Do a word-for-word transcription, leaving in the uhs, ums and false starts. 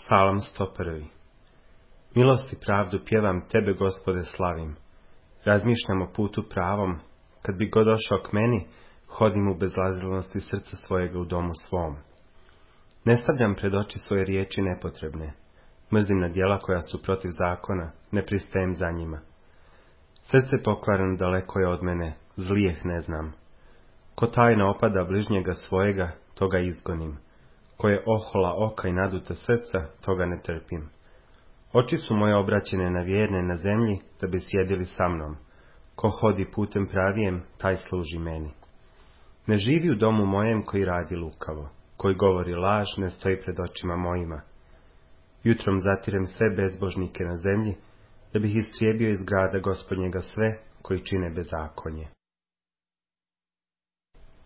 Psalam sto prvi. Milost i pravdu pjevam, tebe, Gospode, slavim. Razmišljam o putu pravom, kad bi god došao k meni, hodim u bezazrilosti srca svojega u domu svom. Ne stavljam pred oči svoje riječi nepotrebne, mrzim na djela koja su protiv zakona, ne pristajem za njima. Srce pokvareno daleko je od mene, zlijeh ne znam. Ko tajno opada bližnjega svojega, toga izgonim. Ko je ohola oka i naduta srca, toga ne trpim. Oči su moje obraćene na vjerne na zemlji, da bi sjedili sa mnom. Ko hodi putem pravijem, taj služi meni. Ne živi u domu mojem koji radi lukavo, koji govori laž, ne stoji pred očima mojima. Jutrom zatirem sve bezbožnike na zemlji, da bih istrijebio iz grada Gospodnjega sve koji čine bezakonje.